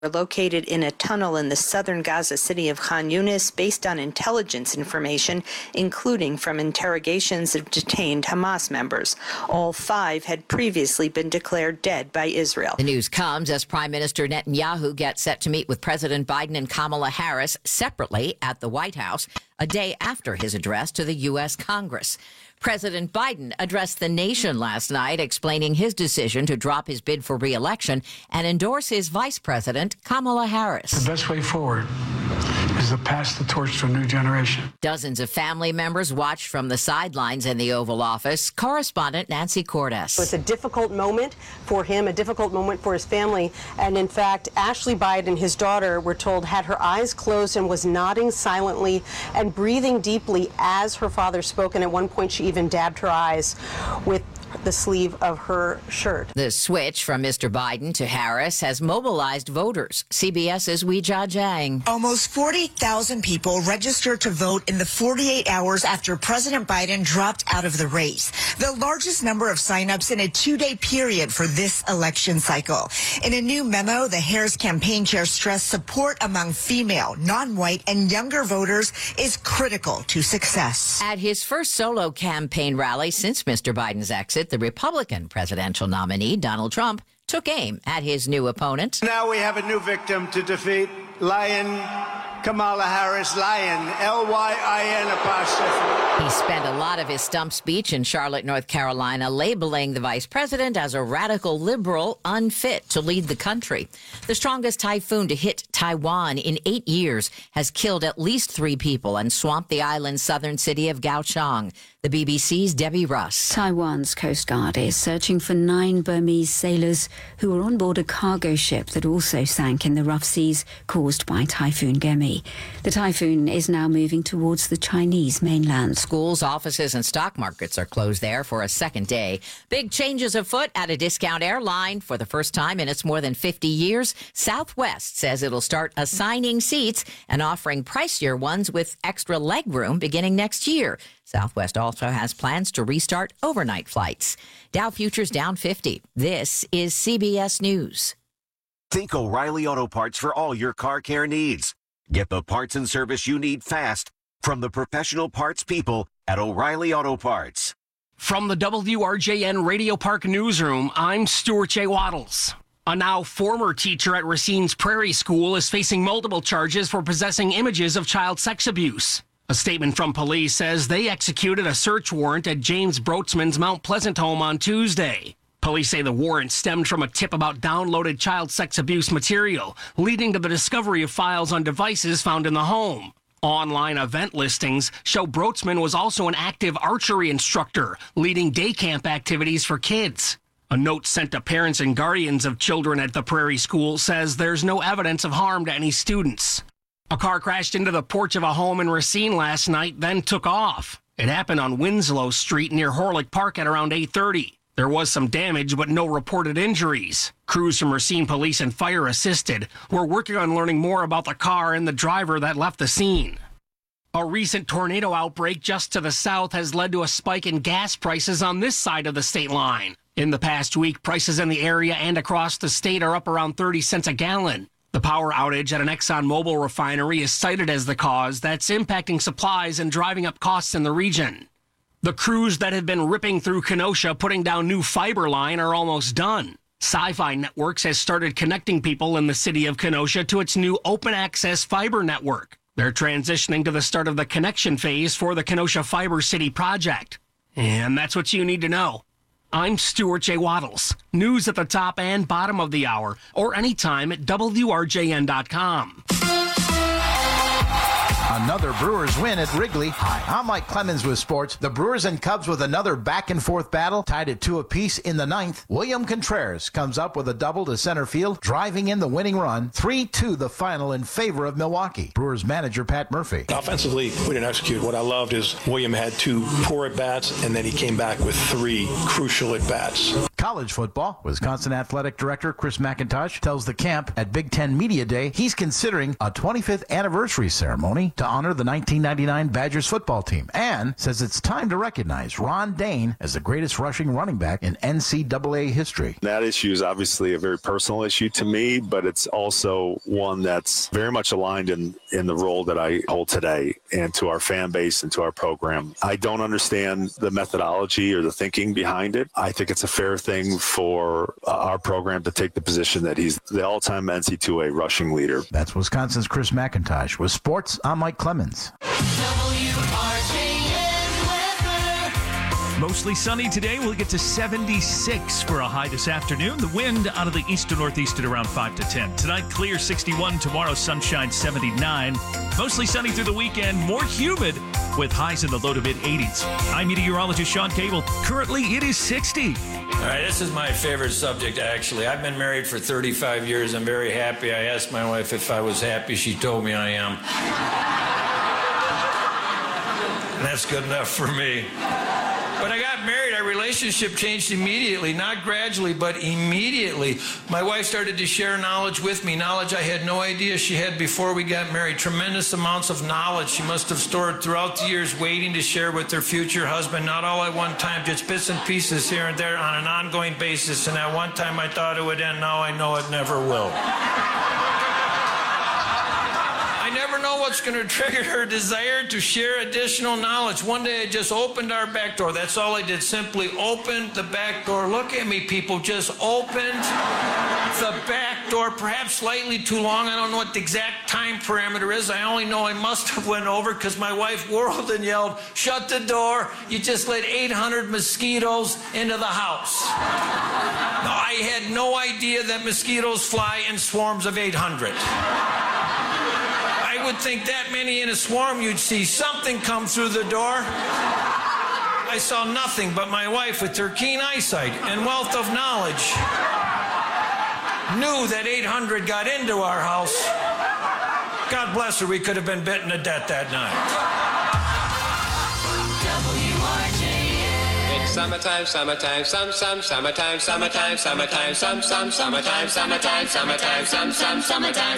were located in a tunnel in the southern Gaza city of Khan Yunis based on intelligence information, including from interrogations of detained Hamas members. All 5 had previously been declared dead by Israel. The news comes as Prime Minister Netanyahu gets set to meet with President Biden and Kamala Harris separately at the White House a day after his address to the U.S. Congress. President Biden addressed the nation last night, explaining his decision to drop his bid for re-election and endorse his Vice President, Kamala Harris. The best way forward is to pass the torch to a new generation. Dozens of family members watched from the sidelines in the Oval Office. Correspondent Nancy Cordes. It's a difficult moment for him, a difficult moment for his family. And in fact, Ashley Biden, his daughter, we're told, had her eyes closed and was nodding silently and breathing deeply as her father spoke. And at one point, she even dabbed her eyes with the sleeve of her shirt. The switch from Mr. Biden to Harris has mobilized voters. CBS's Weijia Jiang. Almost 40,000 people registered to vote in the 48 hours after President Biden dropped out of the race, the largest number of signups in a 2-day period for this election cycle. In a new memo, the Harris campaign chair stressed support among female, non-white, and younger voters is critical to success. At his first solo campaign rally since Mr. Biden's exit, the Republican presidential nominee, Donald Trump, took aim at his new opponent. Now we have a new victim to defeat, Lion Kamala Harris, Lion, L-Y-I-N apostrophe. He spent a lot of his stump speech in Charlotte, North Carolina, labeling the vice president as a radical liberal unfit to lead the country. The strongest typhoon to hit Taiwan in 8 years has killed at least 3 people and swamped the island's southern city of Kaohsiung. The BBC's Debbie Russ. Taiwan's Coast Guard is searching for 9 Burmese sailors who were on board a cargo ship that also sank in the rough seas caused by Typhoon Gemi. The typhoon is now moving towards the Chinese mainland. Schools, offices, and stock markets are closed there for a second day. Big changes afoot at a discount airline. For the first time in its more than 50 years, Southwest says it'll start assigning seats and offering pricier ones with extra legroom beginning next year. Southwest also has plans to restart overnight flights. Dow futures down 50. This is CBS News. Think O'Reilly Auto Parts for all your car care needs. Get the parts and service you need fast from the professional parts people at O'Reilly Auto Parts. From the WRJN Radio Park Newsroom, I'm Stuart J. Waddles. A now former teacher at Racine's Prairie School is facing multiple charges for possessing images of child sex abuse. A statement from police says they executed a search warrant at James Brotzman's Mount Pleasant home on Tuesday. Police say the warrant stemmed from a tip about downloaded child sex abuse material, leading to the discovery of files on devices found in the home. Online event listings show Brotzman was also an active archery instructor, leading day camp activities for kids. A note sent to parents and guardians of children at the Prairie School says there's no evidence of harm to any students. A car crashed into the porch of a home in Racine last night, then took off. It happened on Winslow Street near Horlick Park at around 8:30. There was some damage, but no reported injuries. Crews from Racine Police and Fire assisted. We're working on learning more about the car and the driver that left the scene. A recent tornado outbreak just to the south has led to a spike in gas prices on this side of the state line. In the past week, prices in the area and across the state are up around 30 cents a gallon. The power outage at an ExxonMobil refinery is cited as the cause that's impacting supplies and driving up costs in the region. The crews that have been ripping through Kenosha putting down new fiber line are almost done. Sci-Fi Networks has started connecting people in the city of Kenosha to its new open access fiber network. They're transitioning to the start of the connection phase for the Kenosha Fiber City project. And that's what you need to know. I'm Stuart J. Waddles. News at the top and bottom of the hour, or anytime at WRJN.com. Another Brewers win at Wrigley. Hi, I'm Mike Clemens with sports. The Brewers and Cubs with another back-and-forth battle, tied at 2 apiece in the 9th. William Contreras comes up with a double to center field, driving in the winning run. 3-2 the final in favor of Milwaukee. Brewers manager Pat Murphy. Offensively, we didn't execute. What I loved is William had 2 poor at-bats, and then he came back with 3 crucial at-bats. College football, Wisconsin Athletic Director Chris McIntosh tells the camp at Big Ten Media Day he's considering a 25th anniversary ceremony to honor the 1999 Badgers football team, and says it's time to recognize Ron Dayne as the greatest rushing running back in NCAA history. That issue is obviously a very personal issue to me, but it's also one that's very much aligned in the role that I hold today and to our fan base and to our program. I don't understand the methodology or the thinking behind it. I think it's a fair thing for our program to take the position that he's the all-time NC2A rushing leader. That's Wisconsin's Chris McIntosh. With sports, I'm Mike Clemens. Mostly sunny today. We'll get to 76 for a high this afternoon. The wind out of the east to northeast at around 5 to 10. Tonight, clear 61. Tomorrow, sunshine 79. Mostly sunny through the weekend. More humid with highs in the low to mid 80s. I'm meteorologist Sean Cable. Currently, it is 60. All right, this is my favorite subject, actually. I've been married for 35 years. I'm very happy. I asked my wife if I was happy. She told me I am. And that's good enough for me. When I got married, our relationship changed immediately, not gradually, but immediately. My wife started to share knowledge with me, knowledge I had no idea she had before we got married. Tremendous amounts of knowledge she must have stored throughout the years, waiting to share with her future husband, not all at one time, just bits and pieces here and there on an ongoing basis. And at one time I thought it would end, now I know it never will. I never know what's going to trigger her desire to share additional knowledge. One day I just opened our back door. That's all I did, simply opened the back door. Look at me, people, just opened the back door, perhaps slightly too long. I don't know what the exact time parameter is. I only know I must have went over because my wife whirled and yelled, "Shut the door. You just let 800 mosquitoes into the house." Now, I had no idea that mosquitoes fly in swarms of 800. I would think that many in a swarm, you'd see something come through the door. I saw nothing but my wife with her keen eyesight and wealth of knowledge knew that 800 got into our house. God bless her, we could have been bitten to death that night. Summertime, summertime, summertime, summertime, summertime, summertime, summertime, summertime, summertime, summertime, summertime,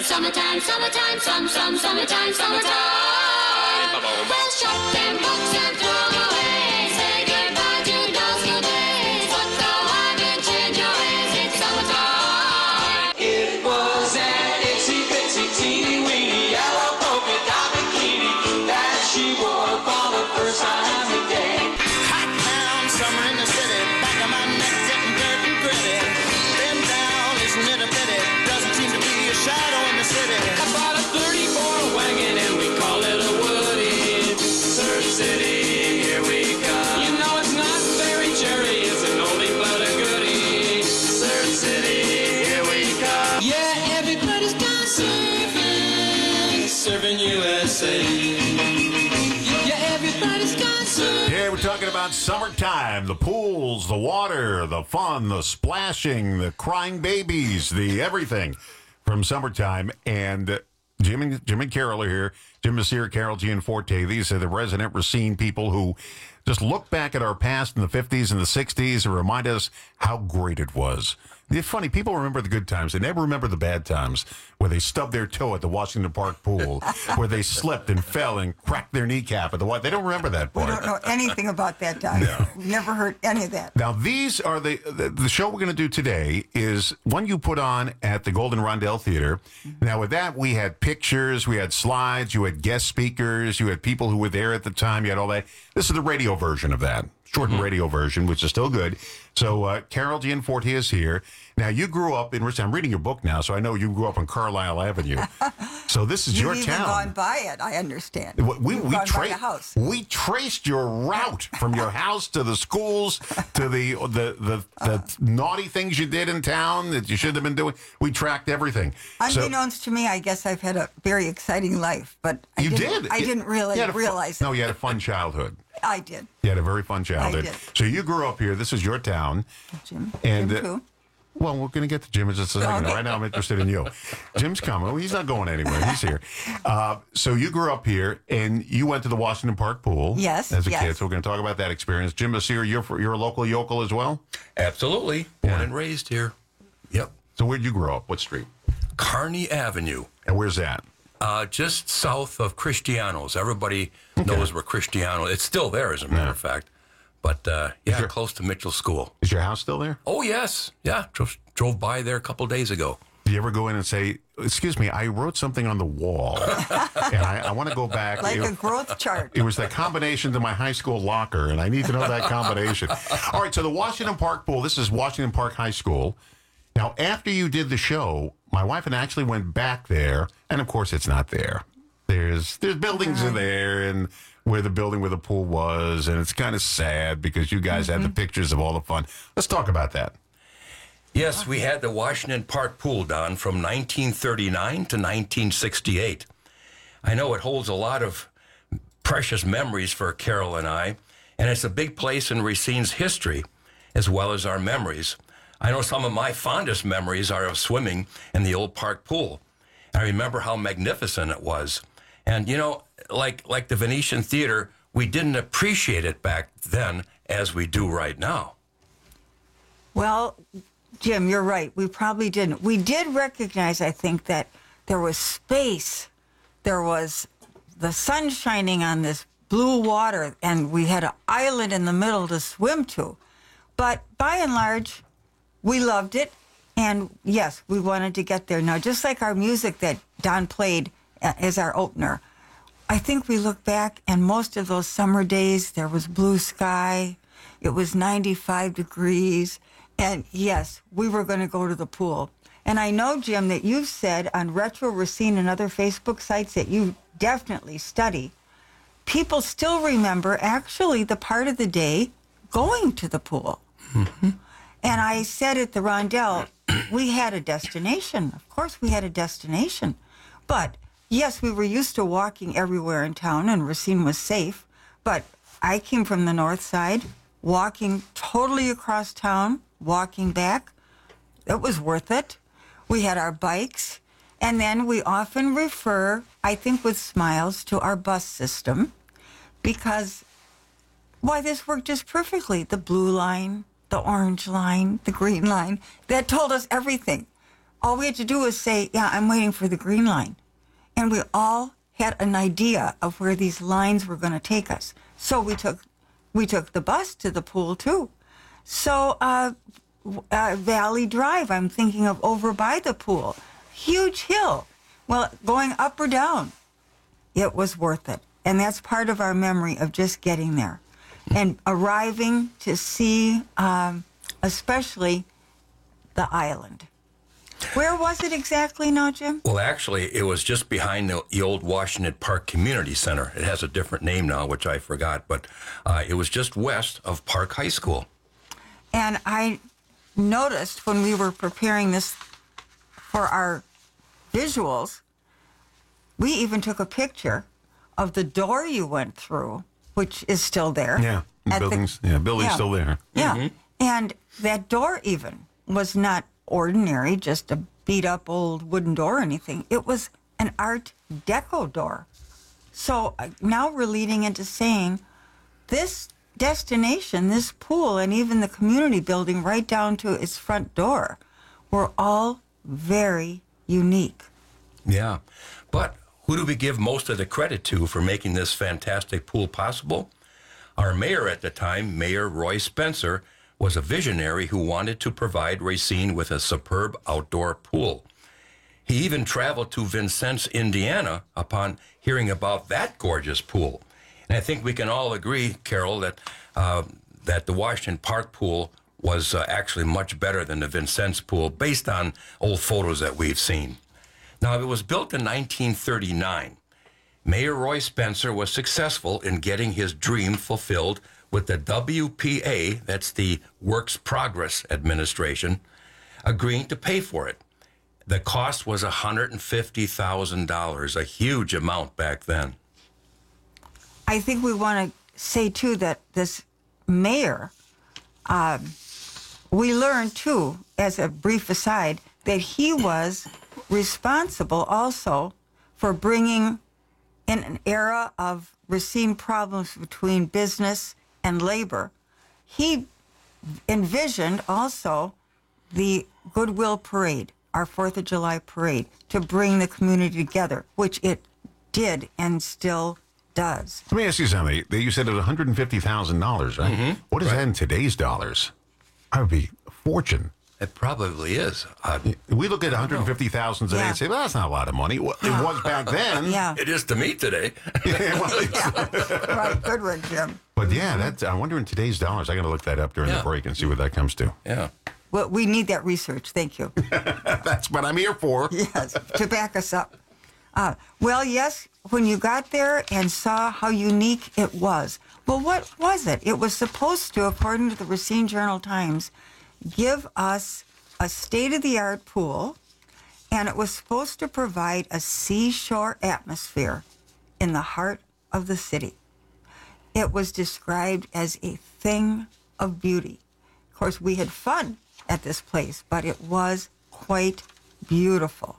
summertime. Well, shut them books and throw away. Say goodbye to those good days. Put the luggage in your hands. It's summertime. It was an itsy bitsy teeny weeny yellow polka dot bikini that she wore for the first time today. Summer in the city, back of my neck getting dirt and gritty. Been down, isn't it a pity? Doesn't seem to be a shadow in the city. I bought a 34 wagon and we call it a Woody. Surf City, here we come. You know it's not very cherry, it's an oldie but a goodie. Surf City, here we come. Yeah, everybody's gone surfing, surfing USA. Yeah, we're talking about summertime, the pools, the water, the fun, the splashing, the crying babies, the everything from summertime. And Jim and Carol are here. Jim is here, Carol Gianforte. These are the resident Racine people who just look back at our past in the 50s and the 60s and remind us how great it was. It's funny, people remember the good times. They never remember the bad times where they stubbed their toe at the Washington Park pool, where they slipped and fell and cracked their kneecap at the They don't remember that part. We don't know anything about that time. No. We've never heard any of that. Now, these are the show we're going to do today is one you put on at the Golden Rondell Theater. Mm-hmm. Now, with that, we had pictures, we had slides, you had guest speakers, you had people who were there at the time, you had all that. This is the radio version of that. Shortened radio version, which is still good. So Carol Gianforte is here. Now, you grew up in Racine. I'm reading your book now, so I know you grew up on Carlisle Avenue. So this is your You've town. even gone by it, I understand. We gone by the house. We traced your route from your house to the schools to the naughty things you did in town that you shouldn't have been doing. We tracked everything. Unbeknownst to me, I guess I've had a very exciting life, but I didn't really realize it. No, you had a fun childhood. I did. You had a very fun childhood. I did. So you grew up here. This is your town. Jim. And Jim too. Well, we're going to get to Jim in just a second. Right now, I'm interested in you. Jim's coming. Well, he's not going anywhere. He's here. So you grew up here, and you went to the Washington Park Pool. Yes, as a yes. kid. So we're going to talk about that experience. Jim Messere, you're a local yokel as well? Absolutely. Born and raised here. Yep. So where'd you grow up? What street? Kearney Avenue. And where's that? Just south of Cristiano's. Everybody knows where Cristiano. It's still there, as a matter of fact. But close to Mitchell School. Is your house still there? Oh yes, yeah. Drove by there a couple days ago. Do you ever go in and say, "Excuse me, I wrote something on the wall, and I want to go back." Like a growth chart. It was the combination to my high school locker, and I need to know that combination. All right, so the Washington Park Pool. This is Washington Park High School. Now, after you did the show, my wife and I actually went back there, and of course, it's not there. There's buildings in there, and where the building where the pool was, and it's kind of sad because you guys had the pictures of all the fun. Let's talk about that. Yes, we had the Washington Park Pool, Don, from 1939 to 1968. I know it holds a lot of precious memories for Carol and I, and it's a big place in Racine's history, as well as our memories. I know some of my fondest memories are of swimming in the old park pool. I remember how magnificent it was. And, you know, like the Venetian Theater, we didn't appreciate it back then as we do right now. Well, Jim, you're right. We probably didn't. We did recognize, I think, that there was space. There was the sun shining on this blue water, and we had an island in the middle to swim to. But by and large, we loved it. And yes, we wanted to get there. Now, just like our music that Don played as our opener, I think we look back, and most of those summer days, there was blue sky. It was 95 degrees. And yes, we were going to go to the pool. And I know, Jim, that you've said on Retro Racine and other Facebook sites that you definitely study. People still remember actually the part of the day going to the pool. Mm-hmm. And I said at the Rondell, we had a destination. Of course, we had a destination. But yes, we were used to walking everywhere in town, and Racine was safe. But I came from the north side, walking totally across town, walking back. It was worth it. We had our bikes. And then we often refer, I think with smiles, to our bus system because, why, this worked just perfectly. The blue line, the orange line, the green line, that told us everything. All we had to do was say, yeah, I'm waiting for the green line. And we all had an idea of where these lines were going to take us. So we took the bus to the pool, too. So Valley Drive, I'm thinking of over by the pool. Huge hill. Well, going up or down, it was worth it. And that's part of our memory of just getting there. And arriving to see, especially the island. Where was it exactly now, Jim? Well, actually, it was just behind the old Washington Park Community Center. It has a different name now, which I forgot, but it was just west of Park High School. And I noticed when we were preparing this for our visuals, we even took a picture of the door you went through, which is still there. Yeah, building's still there. Yeah, Mm-hmm. and that door even was not ordinary, just a beat-up old wooden door or anything. It was an Art Deco door. So now we're leading into saying this destination, this pool, and even the community building right down to its front door were all very unique. Yeah, but who do we give most of the credit to for making this fantastic pool possible? Our mayor at the time, Mayor Roy Spencer, was a visionary who wanted to provide Racine with a superb outdoor pool. He even traveled to Vincennes, Indiana, upon hearing about that gorgeous pool. And I think we can all agree, Carol, that the Washington Park pool was actually much better than the Vincennes pool, based on old photos that we've seen. Now, it was built in 1939. Mayor Roy Spencer was successful in getting his dream fulfilled with the WPA, that's the Works Progress Administration, agreeing to pay for it. The cost was $150,000, a huge amount back then. I think we want to say, too, that this mayor we learned, too, as a brief aside, that he was responsible also for bringing in an era of Racine problems between business and labor. He envisioned also the Goodwill Parade, our 4th of July parade, to bring the community together, which it did and still does. Let me ask you something. You said it was $150,000, right? Mhm. What is that in today's dollars? That would be a fortune. It probably is. We look at 150,000 today and say, well, that's not a lot of money. Well, it was back then. Yeah. It is to me today. Right, good one, Jim. But yeah, I wonder in today's dollars. I got to look that up during the break and see what that comes to. Yeah. Well, we need that research. Thank you. That's what I'm here for. Yes, to back us up. Well, yes, when you got there and saw how unique it was. Well, what was it? It was supposed to, according to the Racine Journal-Times, give us a state-of-the-art pool, and it was supposed to provide a seashore atmosphere in the heart of the city. It was described as a thing of beauty. Of course, we had fun at this place, but it was quite beautiful.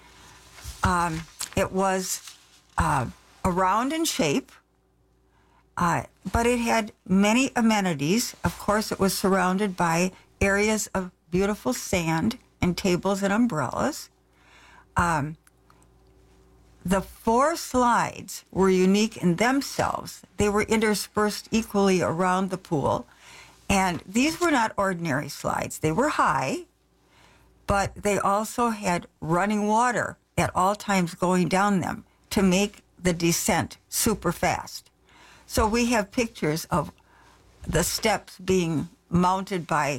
It was round in shape, but it had many amenities. Of course, it was surrounded by areas of beautiful sand and tables and umbrellas. The 4 slides were unique in themselves. They were interspersed equally around the pool. And these were not ordinary slides. They were high, but they also had running water at all times going down them to make the descent super fast. So we have pictures of the steps being mounted by,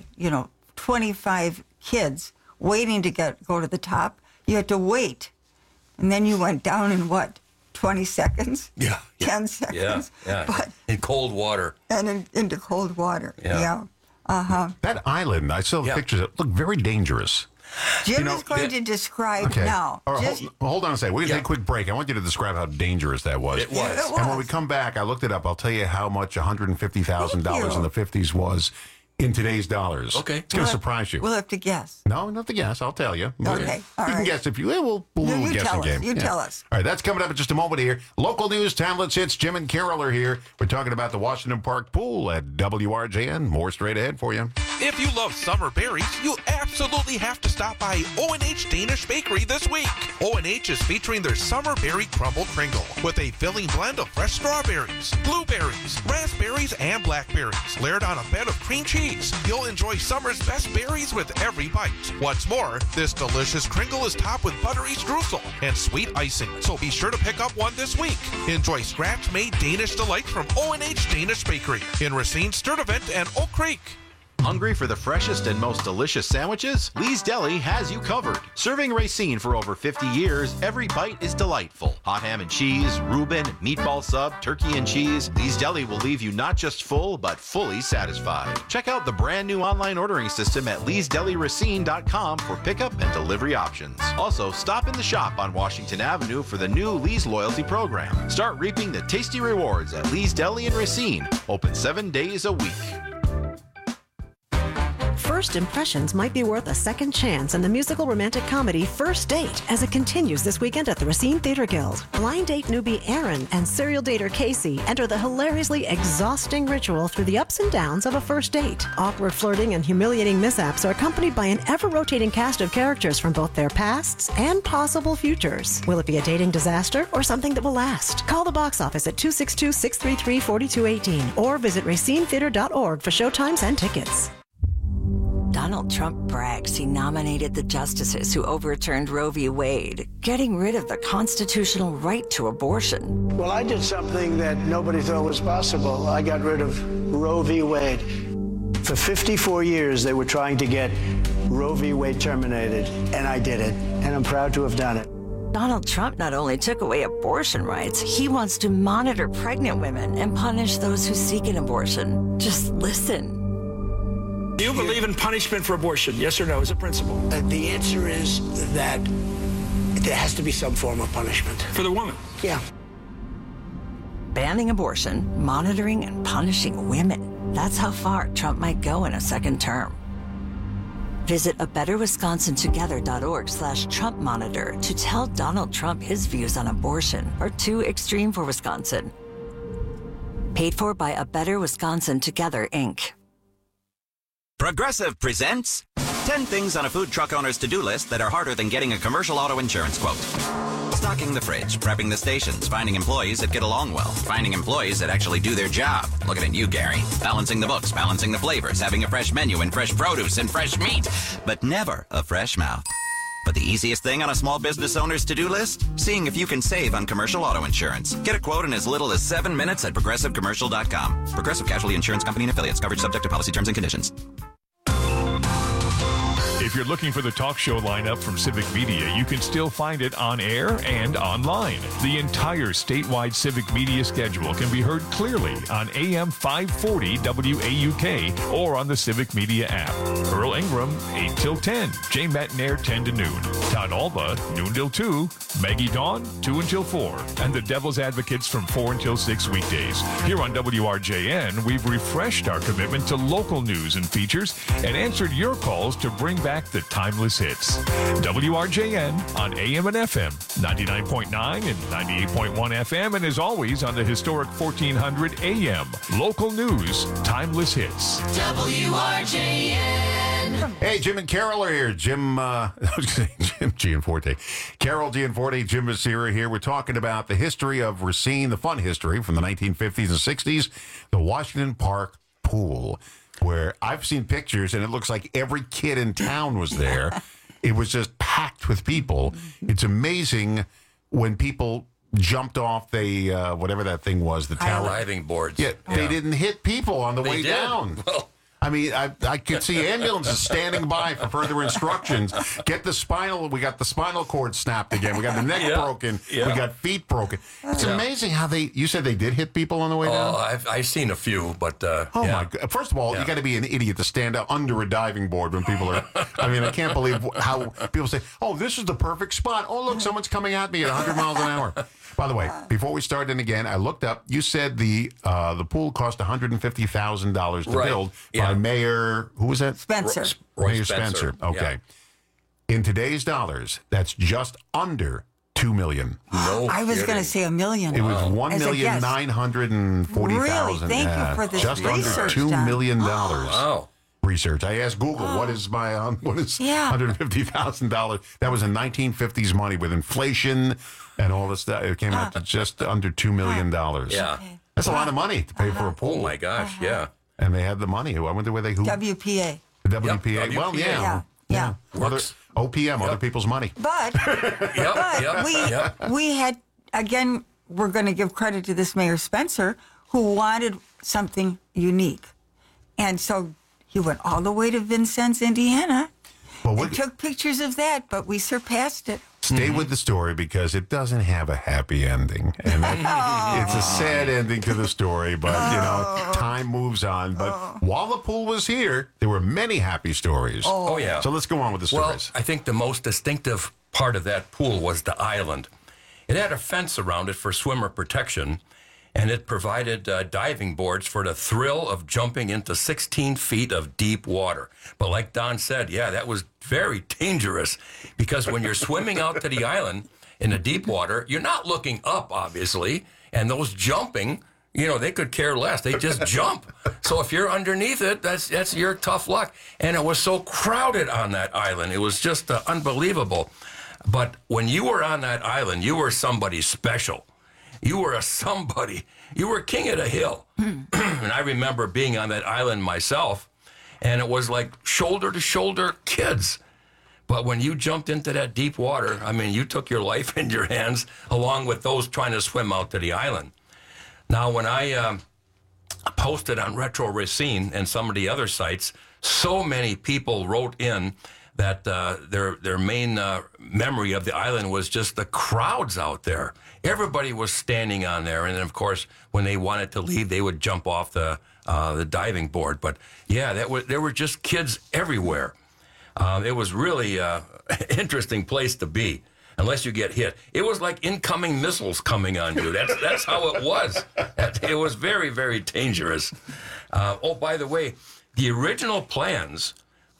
25 kids waiting to go to the top. You had to wait. And then you went down in 20 seconds? Yeah. 10 seconds? Yeah. But, in cold water. and into cold water. Yeah. Uh-huh. That island, I saw the pictures. It looked very dangerous. Jim is going to describe now. All right, hold on a second. We're going to take a quick break. I want you to describe how dangerous that was. It was. And when we come back, I looked it up. I'll tell you how much $150,000 in the 50s was in today's dollars. Okay. It's going to surprise you. We'll have to guess. No, not to guess. I'll tell you. Okay. You can guess if you will. We'll guess a game. You tell us. All right, that's coming up in just a moment here. Local news, Timeless Hits. Jim and Carol are here. We're talking about the Washington Park Pool at WRJN. More straight ahead for you. If you love summer berries, you absolutely have to stop by O&H Danish Bakery this week. O&H is featuring their Summer Berry Crumble Kringle with a filling blend of fresh strawberries, blueberries, raspberries, and blackberries, layered on a bed of cream cheese. You'll enjoy summer's best berries with every bite. What's more, this delicious Kringle is topped with buttery streusel and sweet icing, so be sure to pick up one this week. Enjoy scratch-made Danish delights from O&H Danish Bakery in Racine, Sturtevant, and Oak Creek. Hungry for the freshest and most delicious sandwiches? Lee's Deli has you covered. Serving Racine for over 50 years, every bite is delightful. Hot ham and cheese, Reuben, meatball sub, turkey and cheese. Lee's Deli will leave you not just full, but fully satisfied. Check out the brand new online ordering system at leesdeliracine.com for pickup and delivery options. Also, stop in the shop on Washington Avenue for the new Lee's Loyalty Program. Start reaping the tasty rewards at Lee's Deli in Racine. Open 7 days a week. First impressions might be worth a second chance in the musical romantic comedy First Date as it continues this weekend at the Racine Theater Guild. Blind date newbie Aaron and serial dater Casey enter the hilariously exhausting ritual through the ups and downs of a first date. Awkward flirting and humiliating mishaps are accompanied by an ever-rotating cast of characters from both their pasts and possible futures. Will it be a dating disaster or something that will last? Call the box office at 262-633-4218 or visit racinetheater.org for showtimes and tickets. Donald Trump brags he nominated the justices who overturned Roe v. Wade, getting rid of the constitutional right to abortion. Well, I did something that nobody thought was possible. I got rid of Roe v. Wade. For 54 years, they were trying to get Roe v. Wade terminated, and I did it, and I'm proud to have done it. Donald Trump not only took away abortion rights, he wants to monitor pregnant women and punish those who seek an abortion. Just listen. Do you believe in punishment for abortion? Yes or no, as a principle? The answer is that there has to be some form of punishment. For the woman? Yeah. Banning abortion, monitoring and punishing women. That's how far Trump might go in a second term. Visit abetterwisconsintogether.org/Trump Monitor to tell Donald Trump his views on abortion are too extreme for Wisconsin. Paid for by A Better Wisconsin Together, Inc. Progressive presents 10 things on a food truck owner's to-do list that are harder than getting a commercial auto insurance quote. Stocking the fridge, prepping the stations, finding employees that get along well, finding employees that actually do their job. Looking at you, Gary. Balancing the books, balancing the flavors, having a fresh menu and fresh produce and fresh meat, but never a fresh mouth. But the easiest thing on a small business owner's to-do list? Seeing if you can save on commercial auto insurance. Get a quote in as little as 7 minutes at ProgressiveCommercial.com. Progressive Casualty Insurance Company and Affiliates. Coverage subject to policy terms and conditions. If you're looking for the talk show lineup from Civic Media, you can still find it on air and online. The entire statewide Civic Media schedule can be heard clearly on AM 540 WAUK or on the Civic Media app. Earl Ingram, 8 till 10. Jay Metnair, 10 to noon. Todd Alba, noon till 2. Maggie Dawn, 2 until 4. And the Devil's Advocates from 4 until 6 weekdays. Here on WRJN, we've refreshed our commitment to local news and features and answered your calls to bring back the timeless hits. WRJN on AM and FM, 99.9 and 98.1 FM, and as always on the historic 1400 AM. Local news, timeless hits. WRJN. Hey, Jim and Carol are here. Jim Gianforte. Carol Gianforte, Jim Messira here. We're talking about the history of Racine, the fun history from the 1950s and 60s, the Washington Park pool, where I've seen pictures and it looks like every kid in town was there. It was just packed with people. It's amazing when people jumped off the, whatever that thing was, the tower. Diving boards. Yeah, they didn't hit people on the way did. down. Well, I mean, I could see ambulances standing by for further instructions. We got the spinal cord snapped again. We got the neck broken. Yeah. We got feet broken. It's amazing how you said they did hit people on the way down? I've seen a few, but my God. First of all, you got to be an idiot to stand up under a diving board when people are, I mean, I can't believe how people say, oh, this is the perfect spot. Oh, look, someone's coming at me at 100 miles an hour. By the way, before we start in again, I looked up. You said the pool cost $150,000 to build by Mayor, who was that? Spencer. Mayor Spencer. Okay. In today's dollars, that's just under $2 million. No, I was going to say $1 million. It was $1,940,000. Really? Thank you for this just research under $2 million. Wow. Research. I asked Google, what is $150,000? That was in 1950s money with inflation and all this stuff. It came out to just under $2 million. Yeah. That's a lot of money to pay for a pool. Oh, my gosh, yeah. And they had the money. I wonder where they... WPA. The WPA. Well, yeah. OPM, other people's money. But, we had, again, we're going to give credit to this Mayor Spencer, who wanted something unique. And so he went all the way to Vincennes, Indiana, and took pictures of that, but we surpassed it. Stay with the story because it doesn't have a happy ending. And it's a sad ending to the story, but, time moves on. But while the pool was here, there were many happy stories. Oh, yeah. So let's go on with the stories. Well, I think the most distinctive part of that pool was the island. It had a fence around it for swimmer protection, and it provided diving boards for the thrill of jumping into 16 feet of deep water. But like Don said, that was very dangerous because when you're swimming out to the island in the deep water, you're not looking up, obviously, and those jumping, they could care less. They just jump. So if you're underneath it, that's your tough luck. And it was so crowded on that island. It was just unbelievable. But when you were on that island, you were somebody special. You were a somebody. You were king of the hill. And I remember being on that island myself, and it was like shoulder-to-shoulder kids. But when you jumped into that deep water, I mean, you took your life in your hands along with those trying to swim out to the island. Now, when I posted on Retro Racine and some of the other sites, so many people wrote in that their main memory of the island was just the crowds out there. Everybody was standing on there, and then, of course, when they wanted to leave, they would jump off the diving board. But, there were just kids everywhere. It was really an interesting place to be, unless you get hit. It was like incoming missiles coming on you. That's how it was. It was very, very dangerous. By the way, the original plans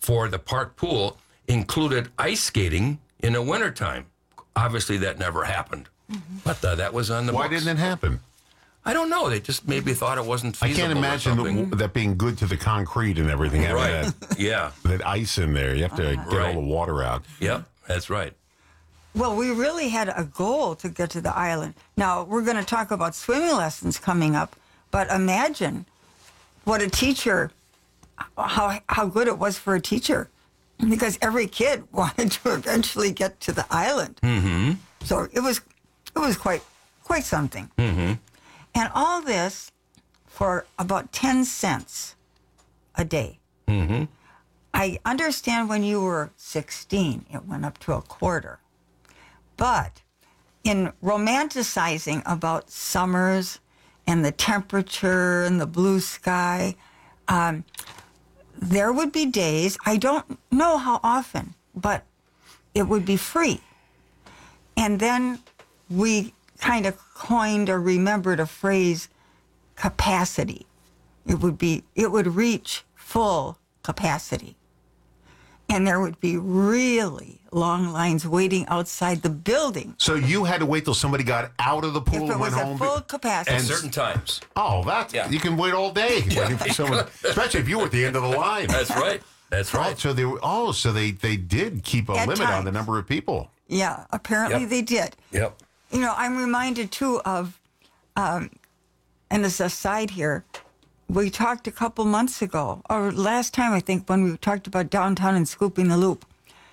for the park pool included ice skating in the wintertime. Obviously, that never happened. But that was on the Why books. didn't it happen? I don't know. They just maybe thought it wasn't I feasible. can't imagine that being good to the concrete and everything. having Right. That, Yeah. that ice in there. You have to get all the water out. Yep, that's right. Well, we really had a goal to get to the island. Now, we're going to talk about swimming lessons coming up, but imagine what a teacher, how good it was for a teacher, because every kid wanted to eventually get to the island. Mm-hmm. So it was quite something. Mm-hmm. And all this for about 10 cents a day. Mm-hmm. I understand when you were 16, it went up to $0.25. But in romanticizing about summers and the temperature and the blue sky, there would be days, I don't know how often, but it would be free. And then we kind of coined or remembered a phrase, capacity. It would reach full capacity. And there would be really long lines waiting outside the building. So you had to wait till somebody got out of the pool If it and went was home? at full capacity. At certain times. Oh, you can wait all day waiting for you someone, could. especially if you were at the end of the line. That's right. That's right. Oh, so they did keep a At limit on the times. number of people. Yeah, apparently Yep. they did. Yep. You know, I'm reminded too of, and as a side here, we talked a couple months ago, or last time I think, when we talked about downtown and Scooping the Loop.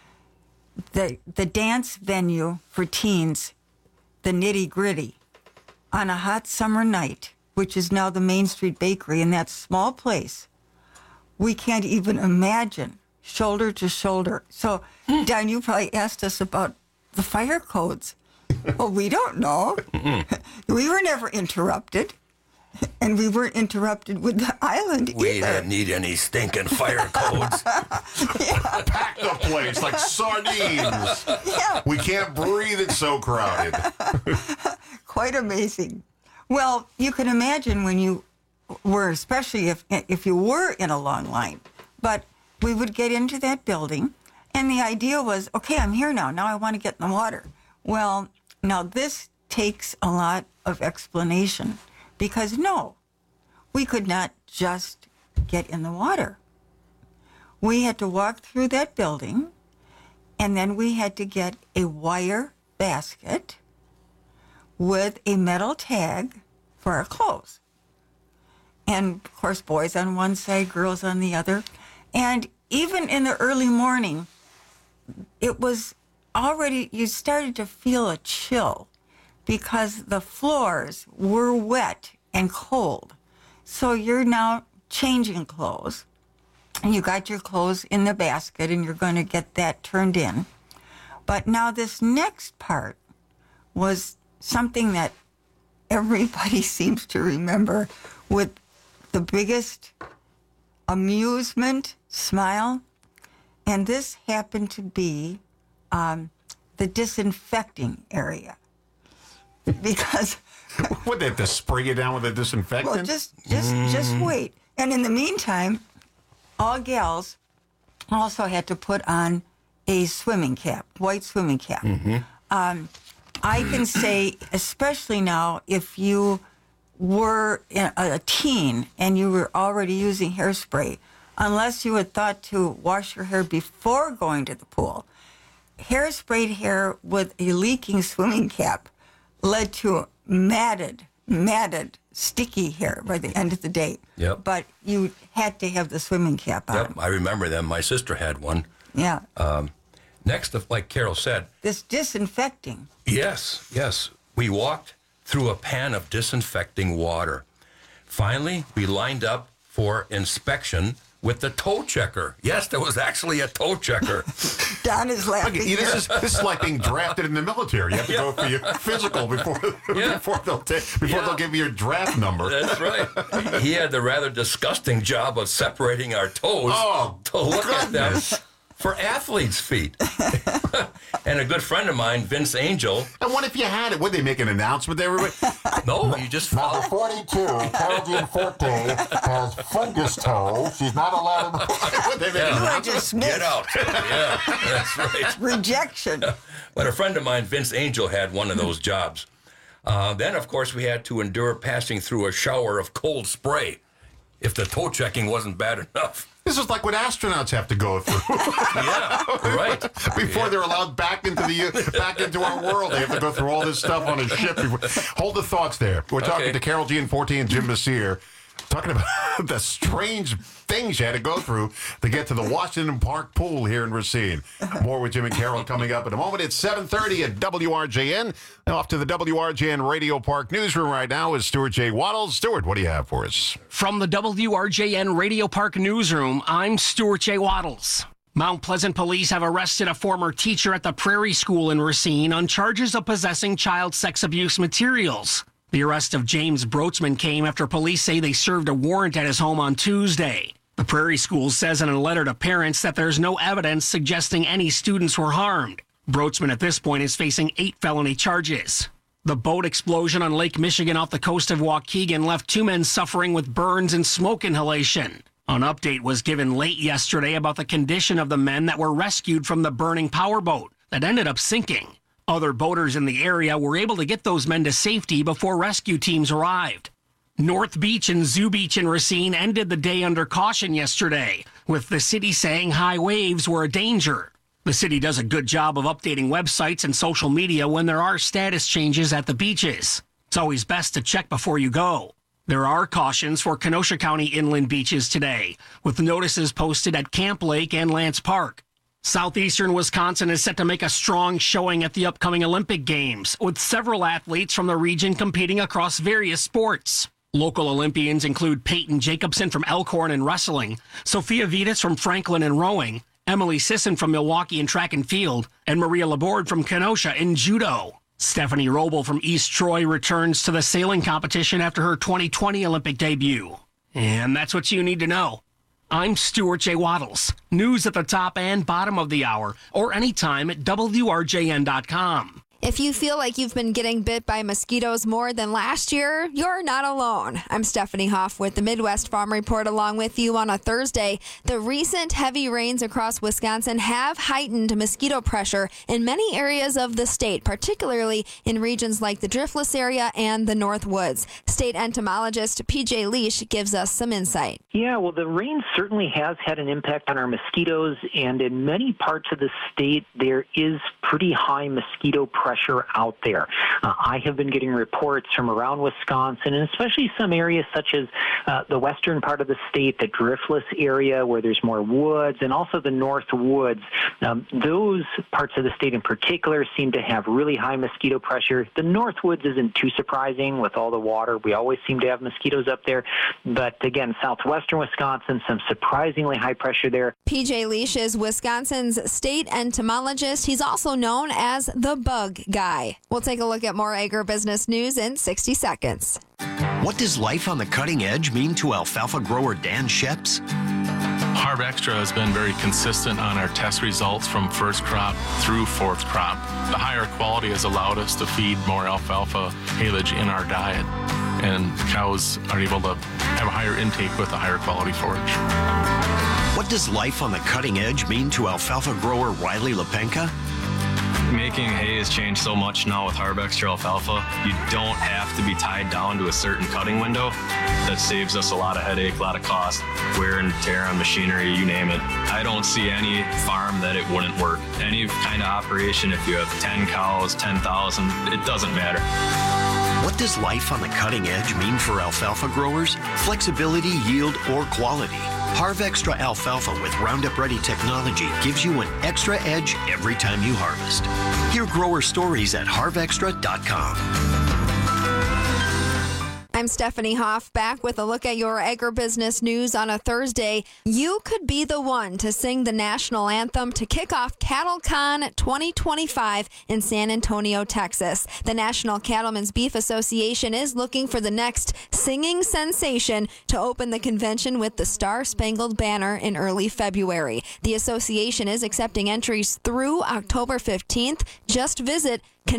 The dance venue for teens, the Nitty Gritty, on a hot summer night, which is now the Main Street Bakery in that small place, we can't even imagine shoulder to shoulder. So, Don, you probably asked us about the fire codes. Well, we don't know. We were never interrupted. And we weren't interrupted with the island We either. didn't need any stinking fire codes. Pack the place like sardines. Yeah. We can't breathe. It's so crowded. Quite amazing. Well, you can imagine when you were, especially if you were in a long line. But we would get into that building, and the idea was, okay, I'm here now. Now I want to get in the water. Well, now this takes a lot of explanation, because no, we could not just get in the water. We had to walk through that building, and then we had to get a wire basket with a metal tag for our clothes. And, of course, boys on one side, girls on the other. And even in the early morning, it was already, you started to feel a chill because the floors were wet and cold. So you're now changing clothes, and you got your clothes in the basket, and you're going to get that turned in. But now this next part was something that everybody seems to remember with the biggest amusement, smile. And this happened to be the disinfecting area. Because Would they have to spray you down with a disinfectant? well, just wait. And in the meantime, all gals also had to put on a swimming cap, white swimming cap. I can say, especially now, if you were a teen and you were already using hairspray, unless you had thought to wash your hair before going to the pool, hairsprayed hair with a leaking swimming cap led to matted, sticky hair by the end of the day. Yep. But you had to have the swimming cap on. Yep, I remember them. My sister had one. Yeah. Next, like Carol said, This disinfecting. yes, we walked through a pan of disinfecting water. Finally, we lined up for inspection with the toe checker. Yes, there was actually a toe checker. Don is laughing. Okay, this is like being drafted in the military. You have to go for your physical before they'll give you your draft number. That's right. He had the rather disgusting job of separating our toes to look at them for athletes' feet. And a good friend of mine, Vince Angel. And what if you had it? Would they make an announcement to everybody? No, you just follow. Number 42, Carolyn Forte, has fungus toe. She's not allowed to... Would they make an announcement? Get out. Yeah, that's right. Rejection. But a friend of mine, Vince Angel, had one of those jobs. Then, of course, we had to endure passing through a shower of cold spray if the toe checking wasn't bad enough. This is like what astronauts have to go through. Yeah, right. Before they're allowed back into our world, they have to go through all this stuff on a ship. Hold the thoughts there. We're talking to Carol Gianforte and Jim Messier, talking about the strange things you had to go through to get to the Washington Park pool here in Racine. More with Jim and Carol coming up in a moment. It's 7:30 at WRJN. Now off to the WRJN Radio Park newsroom right now is Stuart J. Waddles. Stuart, what do you have for us? From the WRJN Radio Park newsroom, I'm Stuart J. Waddles. Mount Pleasant police have arrested a former teacher at the Prairie School in Racine on charges of possessing child sex abuse materials. The arrest of James Brotzman came after police say they served a warrant at his home on Tuesday. The Prairie School says in a letter to parents that there's no evidence suggesting any students were harmed. Brotzman at this point is facing 8 felony charges. The boat explosion on Lake Michigan off the coast of Waukegan left 2 men suffering with burns and smoke inhalation. An update was given late yesterday about the condition of the men that were rescued from the burning powerboat that ended up sinking. Other boaters in the area were able to get those men to safety before rescue teams arrived. North Beach and Zoo Beach in Racine ended the day under caution yesterday, with the city saying high waves were a danger. The city does a good job of updating websites and social media when there are status changes at the beaches. It's always best to check before you go. There are cautions for Kenosha County inland beaches today, with notices posted at Camp Lake and Lance Park. Southeastern Wisconsin is set to make a strong showing at the upcoming Olympic Games, with several athletes from the region competing across various sports. Local Olympians include Peyton Jacobson from Elkhorn in wrestling, Sophia Vitas from Franklin in rowing, Emily Sisson from Milwaukee in track and field, and Maria Laborde from Kenosha in judo. Stephanie Roble from East Troy returns to the sailing competition after her 2020 Olympic debut. And that's what you need to know. I'm Stuart J. Waddles. News at the top and bottom of the hour, or anytime at WRJN.com. If you feel like you've been getting bit by mosquitoes more than last year, you're not alone. I'm Stephanie Hoff with the Midwest Farm Report along with you on a Thursday. The recent heavy rains across Wisconsin have heightened mosquito pressure in many areas of the state, particularly in regions like the Driftless area and the North Woods. State entomologist PJ Leash gives us some insight. Yeah, well, the rain certainly has had an impact on our mosquitoes, and in many parts of the state, there is pretty high mosquito pressure out there. I have been getting reports from around Wisconsin, and especially some areas such as the western part of the state, the Driftless area where there's more woods, and also the North Woods. Those parts of the state in particular seem to have really high mosquito pressure. The North Woods isn't too surprising with all the water. We always seem to have mosquitoes up there. But again, southwestern Wisconsin, some surprisingly high pressure there. PJ Leash is Wisconsin's state entomologist. He's also known as the bug guy. We'll take a look at more agribusiness news in 60 seconds. What does life on the cutting edge mean to alfalfa grower Dan Sheps? Harv Extra has been very consistent on our test results from first crop through fourth crop. The higher quality has allowed us to feed more alfalfa haylage in our diet, and cows are able to have a higher intake with a higher quality forage. What does life on the cutting edge mean to alfalfa grower Riley Lepenka? Making hay has changed so much now with Harv Extra Alfalfa. You don't have to be tied down to a certain cutting window. That saves us a lot of headache, a lot of cost, wear and tear on machinery, you name it. I don't see any farm that it wouldn't work. Any kind of operation, if you have 10 cows, 10,000, it doesn't matter. What does life on the cutting edge mean for alfalfa growers? Flexibility, yield, or quality? Harv Extra Alfalfa with Roundup Ready technology gives you an extra edge every time you harvest. Hear grower stories at harvextra.com. I'm I'm Stephanie Hoff, back with a look at your agribusiness news on a Thursday. You could be the one to sing the national anthem to kick off CattleCon 2025 in San Antonio, Texas. The National Cattlemen's Beef Association is looking for the next singing sensation to open the convention with the Star-Spangled Banner in early February. The association is accepting entries through October 15th. Just visit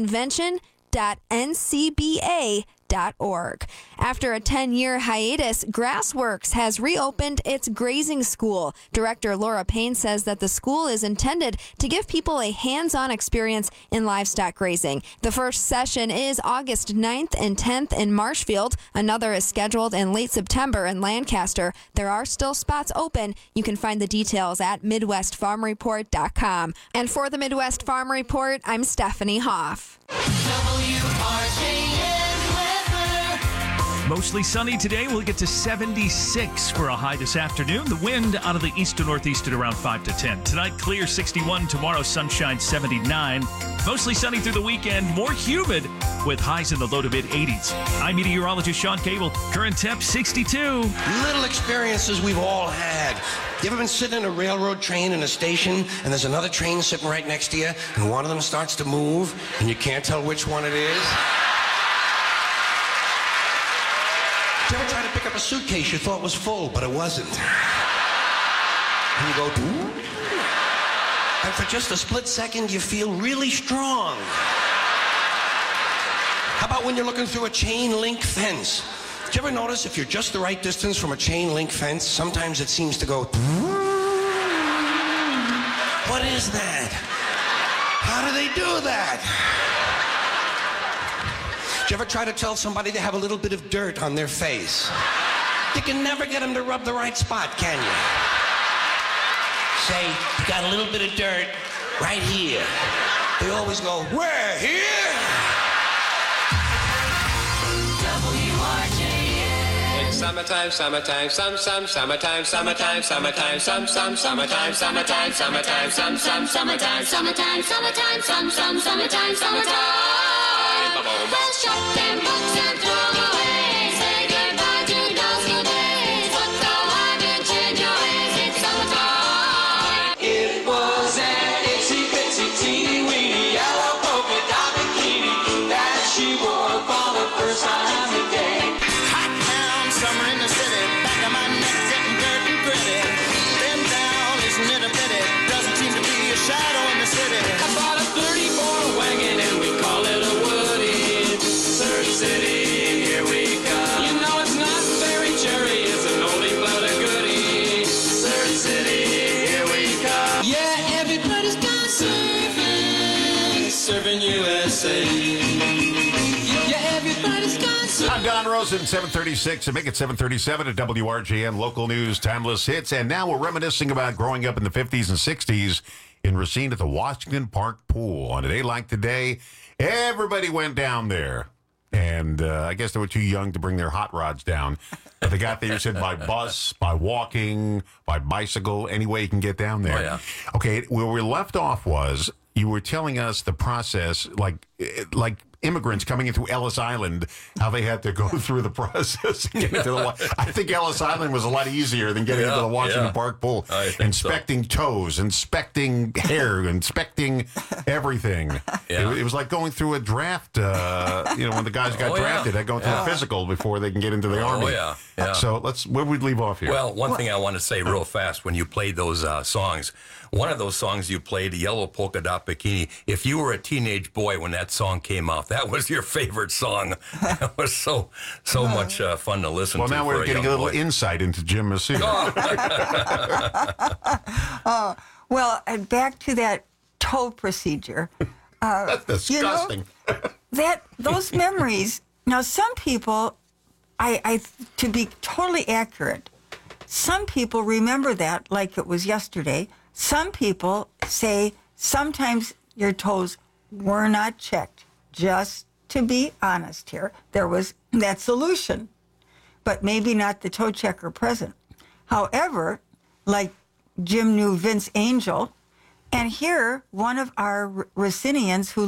convention.ncba.org. After a 10-year hiatus, Grassworks has reopened its grazing school. Director Laura Payne says that the school is intended to give people a hands-on experience in livestock grazing. The first session is August 9th and 10th in Marshfield. Another is scheduled in late September in Lancaster. There are still spots open. You can find the details at MidwestFarmReport.com. And for the Midwest Farm Report, I'm Stephanie Hoff. Mostly sunny today. We'll get to 76 for a high this afternoon. The wind out of the east to northeast at around 5 to 10. Tonight, clear 61. Tomorrow, sunshine 79. Mostly sunny through the weekend. More humid with highs in the low to mid 80s. I'm meteorologist Sean Cable. Current temp 62. Little experiences we've all had. You ever been sitting in a railroad train in a station and there's another train sitting right next to you and one of them starts to move and you can't tell which one it is? Did you ever try to pick up a suitcase you thought was full, but it wasn't? And you go, and for just a split second, you feel really strong. How about when you're looking through a chain link fence? Did you ever notice if you're just the right distance from a chain link fence, sometimes it seems to go, what is that? How do they do that? Did you ever try to tell somebody they have a little bit of dirt on their face? You can never get them to rub the right spot, can you? Say, you got a little bit of dirt right here. They always go, where, here? WRJN. It's summertime, summertime, summertime, summertime, summertime, summertime, summertime, summertime, summertime, summertime, summertime, summertime, summertime, summertime. Let's shop them books and throw away. Say goodbye to those good days. Put the wine and change your ways. It's summertime. It was an itsy bitsy teeny weeny yellow polka dot bikini that she wore for the first time today. Hot town, summer in the city, back of my neck getting dirt and gritty. Bend down, isn't it a pity? Doesn't seem to be a shadow in the city. I bought a 34 wagon and we call it a Woody. Surf City, here we come. You know it's not very cherry, it's an oldie but a goodie. Surf City, here we come. Yeah, everybody's gone surfing, surfing USA. Yeah, everybody's gone surfing. I'm Don Rosen, 736, and make it 737 at WRJN, local news, timeless hits. And now we're reminiscing about growing up in the 50s and 60s in Racine at the Washington Park Pool. On a day like today, everybody went down there. And I guess they were too young to bring their hot rods down. But they got there, you said, by bus, by walking, by bicycle, any way you can get down there. Oh, yeah. Okay, where we left off was you were telling us the process, like immigrants coming in through Ellis Island, how they had to go through the process and get into the I think Ellis Island was a lot easier than getting into the Washington Park Pool. Inspecting toes, inspecting hair, inspecting everything. It was like going through a draft, when the guys got drafted, they go through a physical before they can get into the Army. So where would we leave off here? Well, one thing I want to say real fast, when you played those songs, one of those songs you played, Yellow Polka Dot Bikini, if you were a teenage boy when that song came out, that was your favorite song. That was so much fun to listen to. Well, now we're getting a little boy. Insight into Jim Massey. Well, and back to that toe procedure. That's disgusting. Those memories. Now, some people, I to be totally accurate, some people remember that like it was yesterday. Some people say sometimes your toes were not checked. Just to be honest here, there was that solution, but maybe not the toe checker present. However, like Jim knew Vince Angel, and here one of our Racinians who lived near the pool, Vito Capocious, he wrote to me,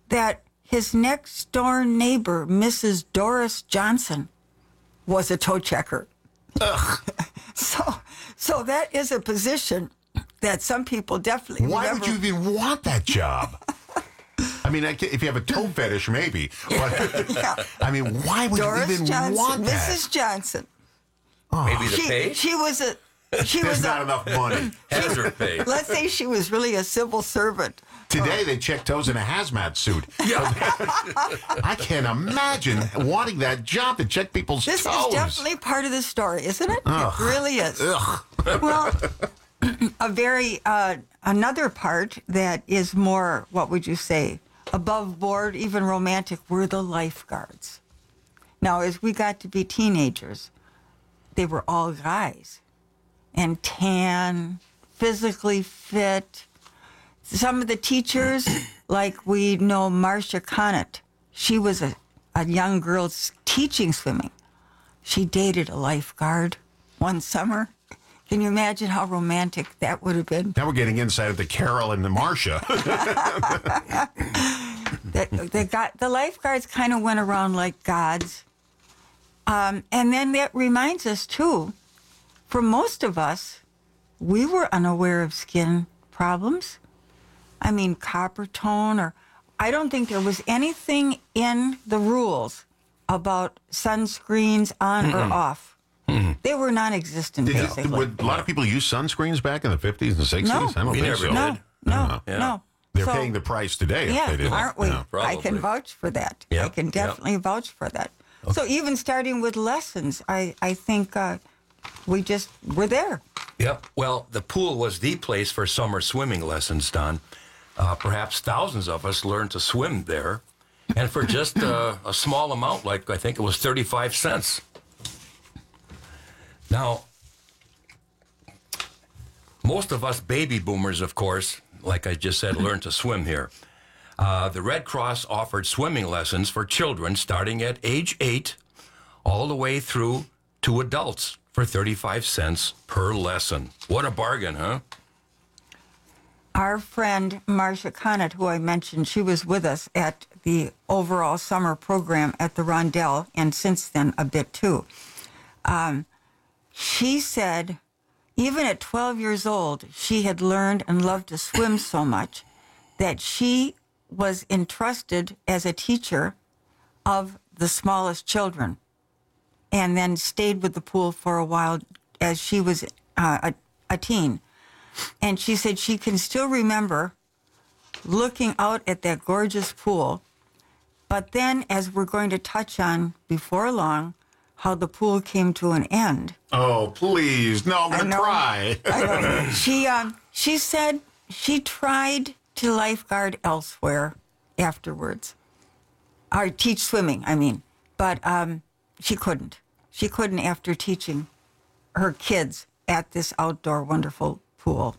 that his next door neighbor, Mrs. Doris Johnson, was a toe checker. Ugh. So that is a position that some people definitely Why would you even want that job? I mean, if you have a toe fetish, maybe. But, I mean, why would Doris you even Johnson, want that? Mrs. Johnson. Maybe the pay? She was a... There's not enough money. Hazard pay. Let's say she was really a civil servant. Today, they check toes in a hazmat suit. Yeah. I can't imagine wanting that job to check people's This toes. is definitely part of the story, isn't it? Ugh. It really is. Ugh. Well, another part that is more, what would you say, above board, even romantic, were the lifeguards. Now, as we got to be teenagers, they were all guys and tan, physically fit. Some of the teachers, like we know Marcia Connett, she was a young girl teaching swimming. She dated a lifeguard one summer. Can you imagine how romantic that would have been? Now we're getting inside of the Carol and the Marcia. The lifeguards kind of went around like gods. And then that reminds us, too, for most of us, we were unaware of skin problems. I mean, copper tone, or I don't think there was anything in the rules about sunscreens on or off. They were non-existent, basically. Would a lot of people use sunscreens back in the 50s and 60s? No. I don't We think never so. did. No. They're So- paying the price today if they did. aren't we? Yeah. I can vouch for that. I Yep, can definitely vouch for that. So even starting with lessons, I think we just were there. Yep. Well, the pool was the place for summer swimming lessons, Don. Perhaps thousands of us learned to swim there, and for just a small amount, like I think it was 35 cents. Now, most of us baby boomers, of course, like I just said, learned to swim here. The Red Cross offered swimming lessons for children starting at age 8 all the way through to adults for 35 cents per lesson. What a bargain, huh? Our friend Marcia Connett, who I mentioned, she was with us at the overall summer program at the Rondell, and since then a bit too. She said, even at 12 years old, she had learned and loved to swim so much that she was entrusted as a teacher of the smallest children, and then stayed with the pool for a while as she was a teen. And she said she can still remember looking out at that gorgeous pool, but then, as we're going to touch on before long, how the pool came to an end. Oh, please. No, I'm going to cry. I know. She said she tried to lifeguard elsewhere afterwards. Or teach swimming, I mean. But she couldn't. She couldn't after teaching her kids at this outdoor wonderful pool.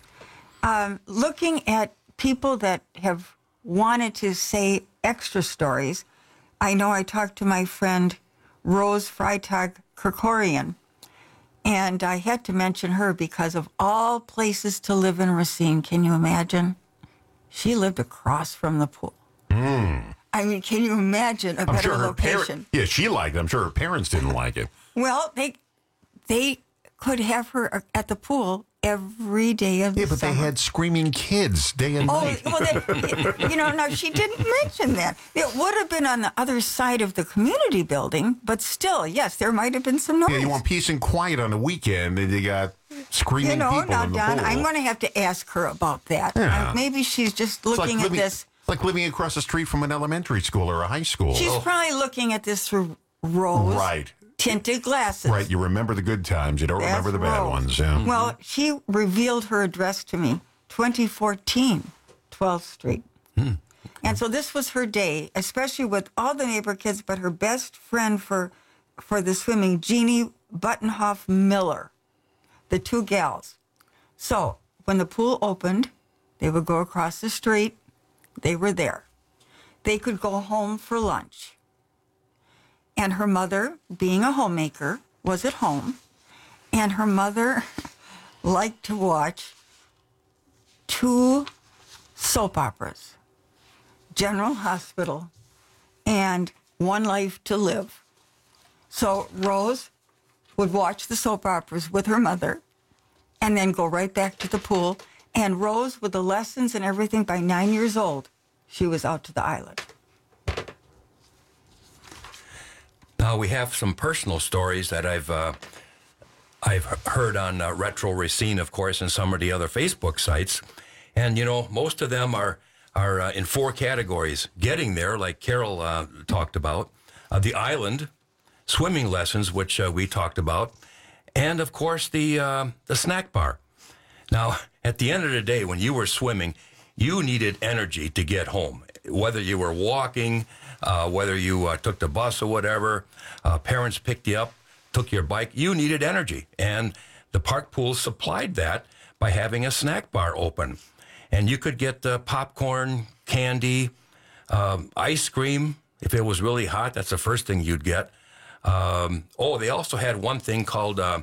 Looking at people that have wanted to say extra stories, I know I talked to my friend Rose Freitag Kerkorian, and I had to mention her because of all places to live in Racine. Can you imagine? She lived across from the pool. I mean, can you imagine a better location? Yeah, she liked it. I'm sure her parents didn't like it. Well, they could have her at the pool every day of the but summer. they had screaming kids day and night. Well, now she didn't mention that. It would have been on the other side of the community building, but still, yes, there might have been some noise. Yeah, you want peace and quiet on the weekend, and you got screaming people now, in the Don, pool. I'm going to have to ask her about that. Yeah. Maybe she's just It's looking at this. It's like living across the street from an elementary school or a high school. She's probably looking at this through rose Right. tinted glasses. Right, you remember the good times. You don't That's remember the bad Rose. ones. Yeah. Well, she revealed her address to me, 2014, 12th Street. And so this was her day, especially with all the neighbor kids, but her best friend for the swimming, Jeannie Buttonhoff Miller, the two gals. So when the pool opened, they would go across the street. They were there. They could go home for lunch. And her mother, being a homemaker, was at home. And her mother liked to watch 2 soap operas. General Hospital and One Life to Live. So Rose would watch the soap operas with her mother and then go right back to the pool. And Rose, with the lessons and everything, by 9 years old, she was out to the island. Now, we have some personal stories that I've heard on Retro Racine, of course, and some of the other Facebook sites. And, you know, most of them are in 4 categories. Getting there, like Carol talked about, the island, swimming lessons, which we talked about, and, of course, the snack bar. Now, at the end of the day, when you were swimming, you needed energy to get home. Whether you were walking, whether you took the bus or whatever, parents picked you up, took your bike, you needed energy. And the park pool supplied that by having a snack bar open. And you could get popcorn, candy, ice cream. If it was really hot, that's the first thing you'd get. They also had one thing called a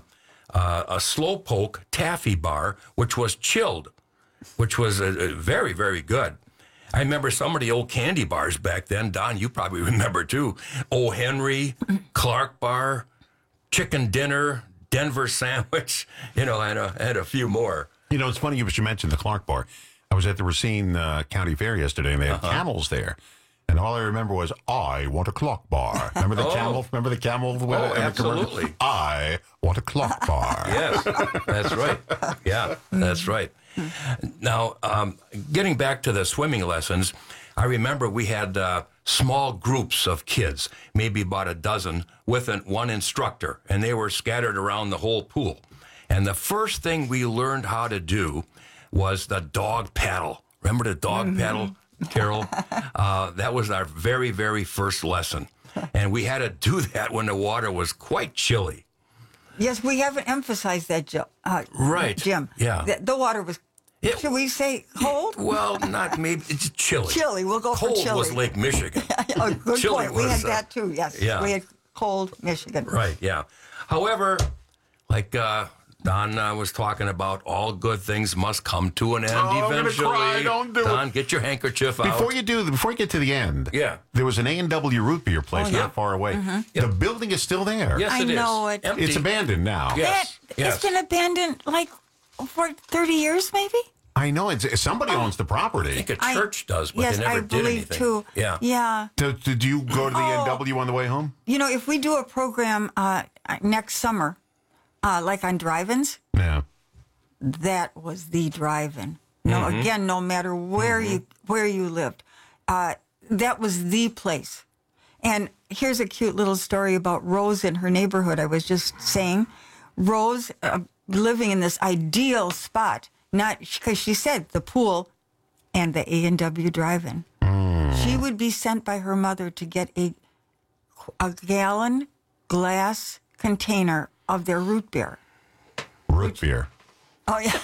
Slowpoke taffy bar, which was chilled, which was very, very good. I remember some of the old candy bars back then. Don, you probably remember too. O. Henry, Clark Bar, Chicken Dinner, Denver Sandwich, and a few more. You know, it's funny you mentioned the Clark Bar. I was at the Racine County Fair yesterday, and they had camels there. And all I remember was, I want a clock bar. Remember the camel? Remember the camel? Absolutely. I want a clock bar. Yes, that's right. Yeah, that's right. Now, getting back to the swimming lessons, I remember we had small groups of kids, maybe about a dozen, with one instructor, and they were scattered around the whole pool. And the first thing we learned how to do was the dog paddle. Remember the dog paddle, Carol? That was our very, very first lesson. And we had to do that when the water was quite chilly. Yes, we haven't emphasized that, right. Jim. Yeah. The water was, should we say cold? Well, not maybe. It's chilly. Chilly. We'll go cold for chilly. was Lake Michigan. Oh, good Chilly point. We was, had that too, yes. yeah. We had cold Michigan. Right, yeah. However, like Don was talking about, all good things must come to an end eventually. I'm gonna cry. Don't do Don, it. get your handkerchief out. Before you get to the end, there was an A&W root beer place not far away. The building is still there. Yes, I know it. It's abandoned now. It's been abandoned like for 30 years, maybe? I know. Somebody owns the property. I think a church does, but yes, they never I did believe anything. too. Yeah. Yeah. Did you go to the A&W on the way home? You know, if we do a program next summer, like on drive-ins, that was the drive-in. No, again, no matter where you lived, that was the place. And here's a cute little story about Rose in her neighborhood. I was just saying, Rose living in this ideal spot, not because she said the pool and the A&W drive-in. She would be sent by her mother to get a gallon glass container of their root beer. Root beer. Oh, yeah.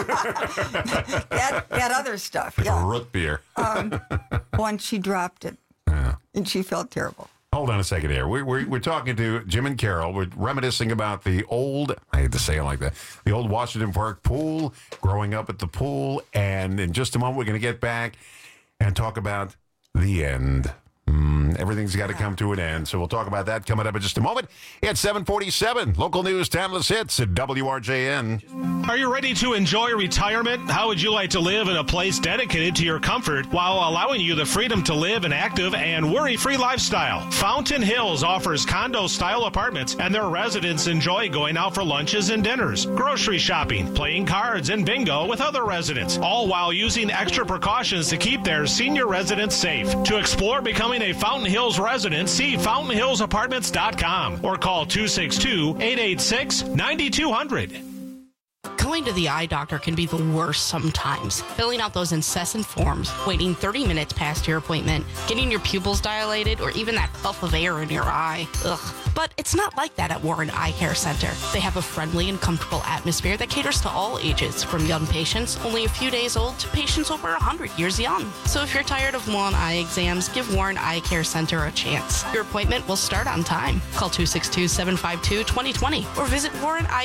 that other stuff, yeah. Root beer. Once she dropped it, and she felt terrible. Hold on a second here. We're talking to Jim and Carol. We're reminiscing about the old, I hate to say it like that, the old Washington Park pool, growing up at the pool. And in just a moment, we're going to get back and talk about the end. Everything's got to come to an end. So we'll talk about that coming up in just a moment. It's 7:47. Local news, timeless hits at WRJN. Are you ready to enjoy retirement? How would you like to live in a place dedicated to your comfort while allowing you the freedom to live an active and worry-free lifestyle? Fountain Hills offers condo-style apartments, and their residents enjoy going out for lunches and dinners, grocery shopping, playing cards, and bingo with other residents, all while using extra precautions to keep their senior residents safe. To explore becoming a Fountain Hills resident, see fountainhillsapartments.com or call 262-886-9200. Going to the eye doctor can be the worst sometimes. Filling out those incessant forms, waiting 30 minutes past your appointment, getting your pupils dilated, or even that puff of air in your eye. Ugh. But it's not like that at Warren Eye Care Center. They have a friendly and comfortable atmosphere that caters to all ages, from young patients only a few days old to patients over 100 years young. So if you're tired of long eye exams, give Warren Eye Care Center a chance. Your appointment will start on time. Call 262-752-2020 or visit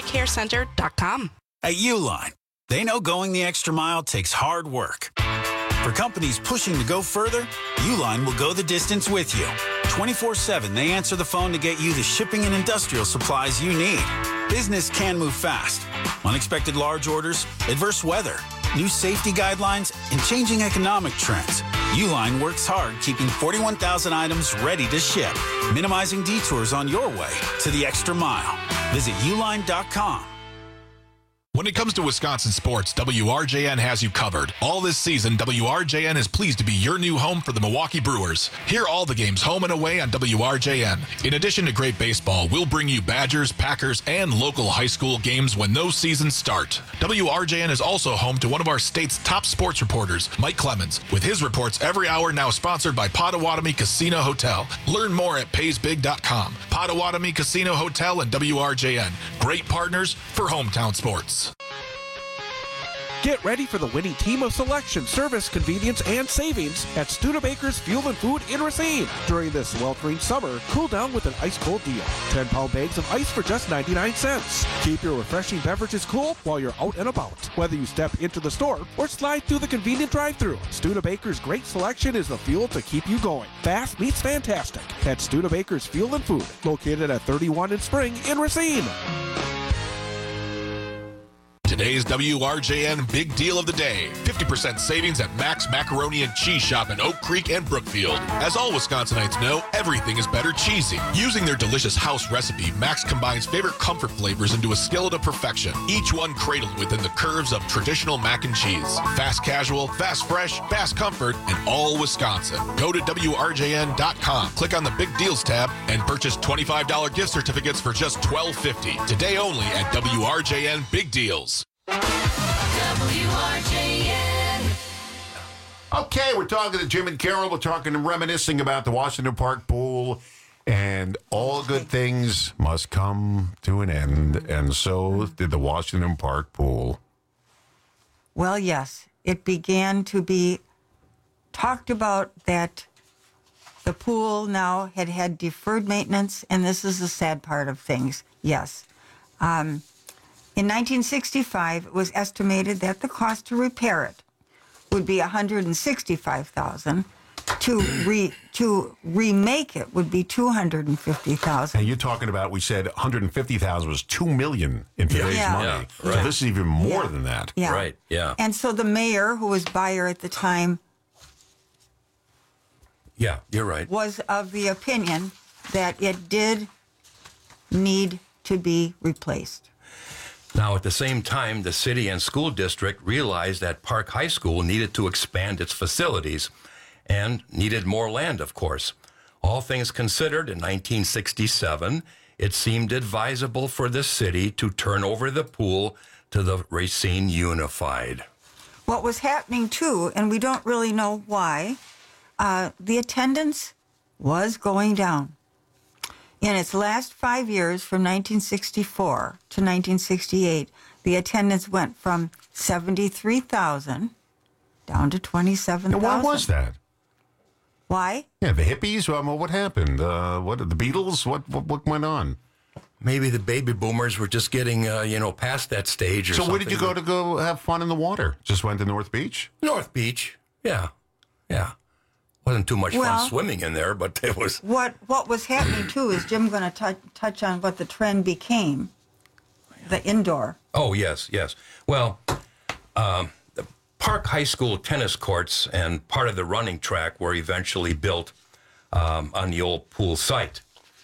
warreneyecarecenter.com. At Uline, they know going the extra mile takes hard work. For companies pushing to go further, Uline will go the distance with you. 24/7, they answer the phone to get you the shipping and industrial supplies you need. Business can move fast. Unexpected large orders, adverse weather, new safety guidelines, and changing economic trends. Uline works hard keeping 41,000 items ready to ship, minimizing detours on your way to the extra mile. Visit uline.com. When it comes to Wisconsin sports, WRJN has you covered. All this season, WRJN is pleased to be your new home for the Milwaukee Brewers. Hear all the games home and away on WRJN. In addition to great baseball, we'll bring you Badgers, Packers, and local high school games when those seasons start. WRJN is also home to one of our state's top sports reporters, Mike Clemens, with his reports every hour, now sponsored by Potawatomi Casino Hotel. Learn more at paysbig.com. Potawatomi Casino Hotel and WRJN. Great partners for hometown sports. Get ready for the winning team of selection, service, convenience, and savings at Studebaker's Fuel and Food in Racine. During this sweltering summer, cool down with an ice-cold deal. 10-pound bags of ice for just 99 cents. Keep your refreshing beverages cool while you're out and about. Whether you step into the store or slide through the convenient drive-thru, Studebaker's great selection is the fuel to keep you going. Fast meets fantastic at Studebaker's Fuel and Food, located at 31 in Spring in Racine. Today's WRJN Big Deal of the Day. 50% savings at Max Macaroni and Cheese Shop in Oak Creek and Brookfield. As all Wisconsinites know, everything is better cheesy. Using their delicious house recipe, Max combines favorite comfort flavors into a skillet of perfection, each one cradled within the curves of traditional mac and cheese. Fast casual, fast fresh, fast comfort, and all Wisconsin. Go to WRJN.com, click on the Big Deals tab, and purchase $25 gift certificates for just $12.50. Today only at WRJN Big Deals. WRJN. Okay, we're talking to Jim and Carol. We're talking and reminiscing about the Washington Park pool, and all good things must come to an end, and so did the Washington Park pool. Well, yes, it began to be talked about that the pool now had deferred maintenance, and this is the sad part of things. Yes. In 1965, it was estimated that the cost to repair it would be $165,000. To remake it would be $250,000. And you're talking about, we said $150,000 was $2 million in today's money. Yeah, So right. this is even more than that. Yeah. Right, yeah. And so the mayor, who was buyer at the time, Yeah, you're right. was of the opinion that it did need to be replaced. Now, at the same time, the city and school district realized that Park High School needed to expand its facilities and needed more land, of course. All things considered, in 1967, it seemed advisable for the city to turn over the pool to the Racine Unified. What was happening, too, and we don't really know why, the attendance was going down. In its last 5 years, from 1964 to 1968, the attendance went from 73,000 down to 27,000. And why was that? Why? Yeah, the hippies. Well, what happened? What the Beatles? What went on? Maybe the baby boomers were just getting, past that stage or So something. where did you go to go have fun in the water? Just went to North Beach? North Beach, yeah. Wasn't too much Well, fun swimming in there, but it was... What was happening, too, is Jim going to touch on what the trend became, the indoor. Oh, yes. Well, the Park High School tennis courts and part of the running track were eventually built on the old pool site.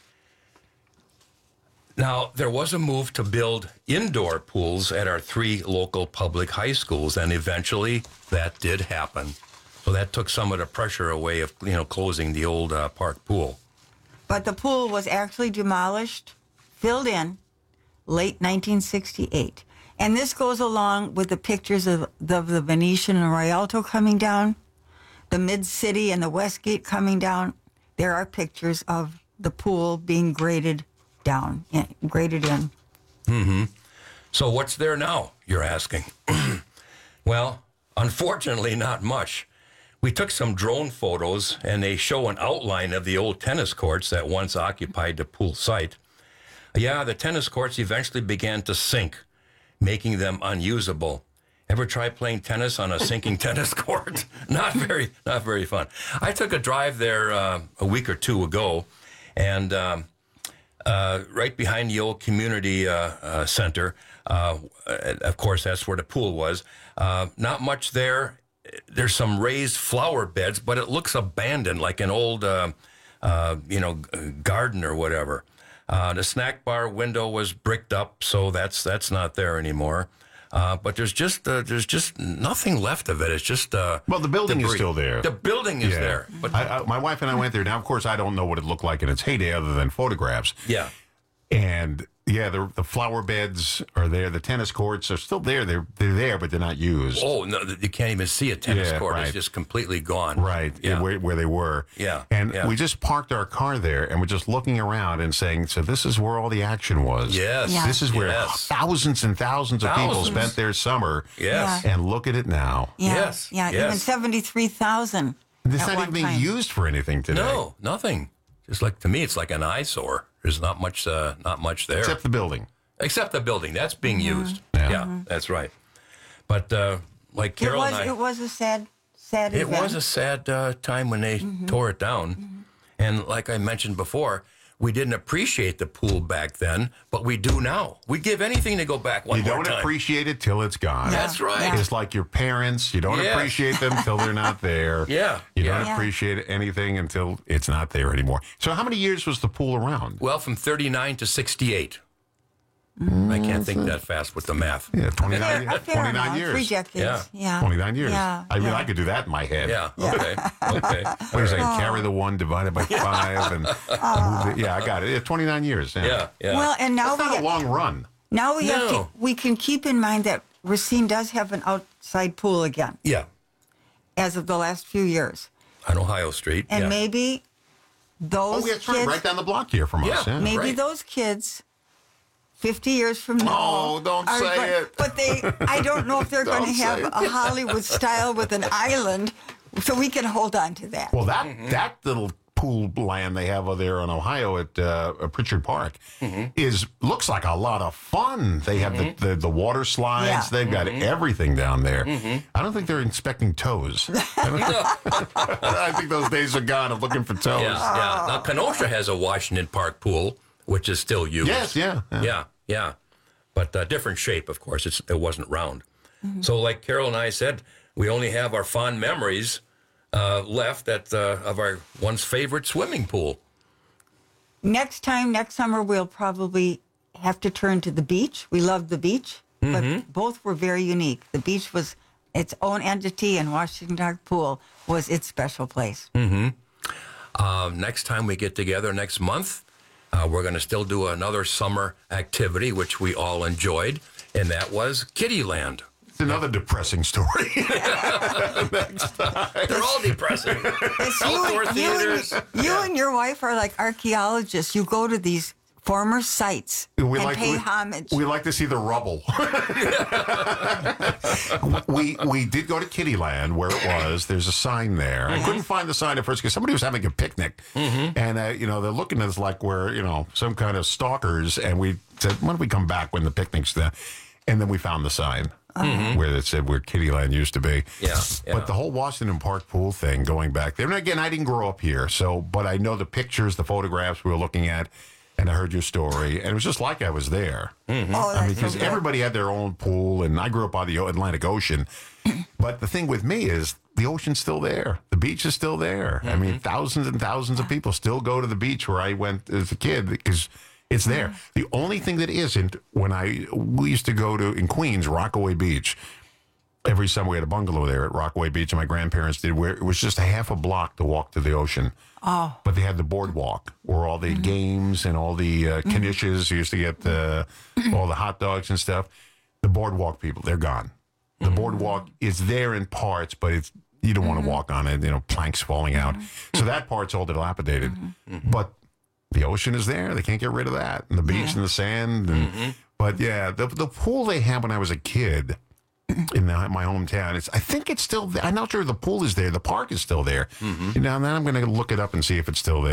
Now, there was a move to build indoor pools at our 3 local public high schools, and eventually that did happen. So that took some of the pressure away of, closing the old park pool. But the pool was actually demolished, filled in, late 1968. And this goes along with the pictures of the Venetian and Rialto coming down, the Mid-City and the Westgate coming down. There are pictures of the pool being graded in. Mm-hmm. So what's there now, you're asking? Well, unfortunately, not much. We took some drone photos, and they show an outline of the old tennis courts that once occupied the pool site. Yeah, the tennis courts eventually began to sink, making them unusable. Ever try playing tennis on a sinking tennis court? Not very fun. I took a drive there a week or two ago, and right behind the old community center, of course, that's where the pool was. Not much there. There's some raised flower beds, but it looks abandoned, like an old, garden or whatever. The snack bar window was bricked up, so that's not there anymore. But there's just nothing left of it. It's just well, the building is debris. still there. The building is there. But my wife and I went there. Now, of course, I don't know what it looked like in its heyday other than photographs. Yeah. And yeah, the flower beds are there. The tennis courts are still there. They're there, but they're not used. Oh no, you can't even see a tennis court. Right. It's just completely gone. Right, Yeah. where they were. Yeah. And Yeah. we just parked our car there, and we're just looking around and saying, so this is where all the action was. Yes. Yeah. This is where Yes. thousands and thousands of people Thousands. spent their summer. Yes. Yeah. And look at it now. Yeah. Yes. Yeah. Yes. Even 73,000. It's at not one even being time. used for anything today. No, nothing. Just like to me, it's like an eyesore. There's not much there. Except the building. Except the building. That's being Mm-hmm. used. Yeah, that's right. But like Carol and I, It was a sad it event. was a sad time when they tore it down. And like I mentioned before, we didn't appreciate the pool back then, but we do now. We give anything to go back one You more don't time. appreciate it till it's gone. That's right. It's like your parents. You don't Yes. appreciate them till they're not there. Yeah. You Yeah. don't appreciate anything until it's not there anymore. So how many years was the pool around? Well, from 39 to 68. I can't think that fast with the math. Yeah, 29, Fair 29 enough. years. 3 decades. Yeah. 29 years. Yeah. I mean, yeah. I could do that in my head. Yeah. Okay. Okay. What do you say? Carry the 1 divided by 5 and move it. Yeah, I got it. Yeah, 29 years. Yeah. Yeah. Well, and now That's not a long run. Now we have to, No. we can keep in mind that Racine does have an outside pool again, Yeah. as of the last few years. On Ohio Street. And yeah. maybe those Oh, that's kids, right. Right down the block here from us. Yeah. maybe right. those kids 50 years from now. Oh, don't are say go- it. But I don't know if they're going to Don't have say it. a Hollywood style with an island, so we can hold on to that. Well, that little pool land they have over there in Ohio at Pritchard Park looks like a lot of fun. They have the water slides. Yeah. They've got everything down there. I don't think they're inspecting toes. I think those days are gone of looking for toes. Yeah, yeah. Now, Kenosha has a Washington Park pool, which is still used. Yes, yeah. Yeah. But different shape, of course. It wasn't round. So, like Carol and I said, we only have our fond memories left of our once favorite swimming pool. Next summer, we'll probably have to turn to the beach. We love the beach, but both were very unique. The beach was its own entity, and Washington Park Pool was its special place. Next time we get together next month, we're going to still do another summer activity, which we all enjoyed, and that was Kittyland. It's another depressing story. Next time. They're all depressing. It's Outdoor theaters. You and your wife are like archaeologists. You go to these former sites and pay homage. We like to see the rubble. we did go to Kittyland where it was. There's a sign there. I couldn't find the sign at first because somebody was having a picnic, and they're looking at us like we're some kind of stalkers. And we said, "Why don't we come back when the picnic's there?" And then we found the sign where it said where Kittyland used to be. Yeah. But the whole Washington Park pool thing going back there. And again, I didn't grow up here, but I know the pictures, the photographs we were looking at. And I heard your story, and it was just like I was there. Because everybody had their own pool, and I grew up on the Atlantic Ocean. But the thing with me is the ocean's still there. The beach is still there. I mean, thousands and thousands of people still go to the beach where I went as a kid because it's there. The only thing that isn't, we used to go to, in Queens, Rockaway Beach. Every summer we had a bungalow there at Rockaway Beach, and my grandparents did, where it was just a half a block to walk to the ocean. Oh. But they had the boardwalk where all the games and all the knishes, you used to get all the hot dogs and stuff. The boardwalk people, they're gone. The boardwalk is there in parts, but you don't want to walk on it, planks falling out. So that part's all dilapidated. But the ocean is there. They can't get rid of that. And the beach and the sand. But yeah, the pool they had when I was a kid in my hometown, I think it's still there. I'm not sure the pool is there. The park is still there. Now I'm going to look it up and see if it's still there.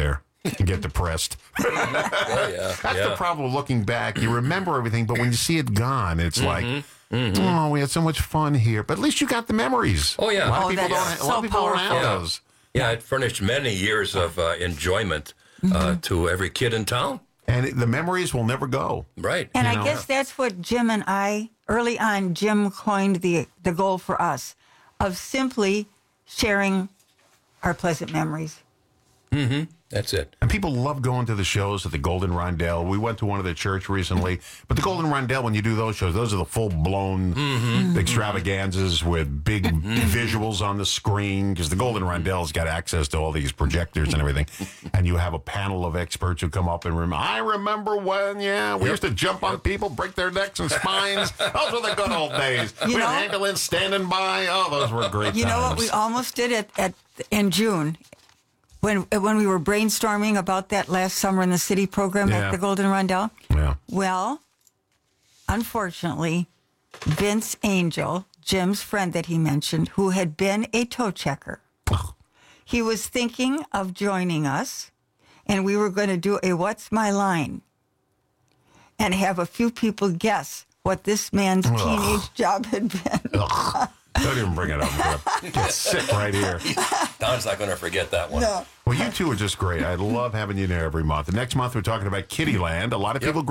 and get depressed. Oh, yeah. That's the problem with looking back. You remember everything, but when you see it gone, it's like, oh, we had so much fun here. But at least you got the memories. Oh, yeah. A lot of people don't have those. Yeah, it furnished many years of enjoyment to every kid in town. And the memories will never go. Right. And I guess that's what Jim and I, early on, Jim coined the goal for us of simply sharing our pleasant memories. Mm-hmm. That's it. And people love going to the shows at the Golden Rondell. We went to one at the church recently. But the Golden Rondell, when you do those shows, those are the full-blown extravaganzas with big visuals on the screen, because the Golden Rondell's got access to all these projectors and everything. And you have a panel of experts who come up and I remember when, we used to jump on people, break their necks and spines. Those were the good old days. We had an ambulance standing by. Oh, those were great times. You know what we almost did in June? When we were brainstorming about that last summer in the city program at the Golden Rondell? Yeah. Well, unfortunately, Vince Angel, Jim's friend that he mentioned, who had been a toe checker, he was thinking of joining us, and we were going to do a What's My Line and have a few people guess what this man's teenage job had been. Don't even bring it up. Get sick right here. Don's not going to forget that one. No. Well, you two are just great. I love having you there every month. The next month, we're talking about Kittyland. A lot of people